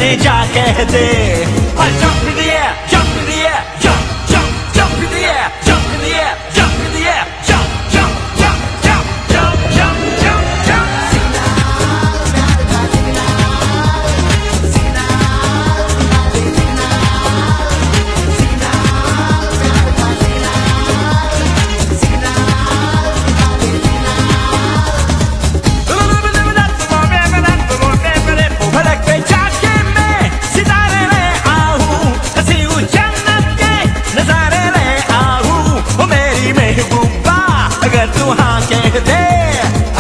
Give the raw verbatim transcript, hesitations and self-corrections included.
अपने जा कह दे। Jump in the air, jump in the air, jump, jump, jump in the air, jump in the air, jump in the air, jump, jump, jump, jump, jump, jump, jump, jump. भड़क पे जाके मैं सितारे ले आऊं, हंसी जन्नत के नजारे ले आऊं, ओ मेरी महबूबा अगर तू हाँ कह दे।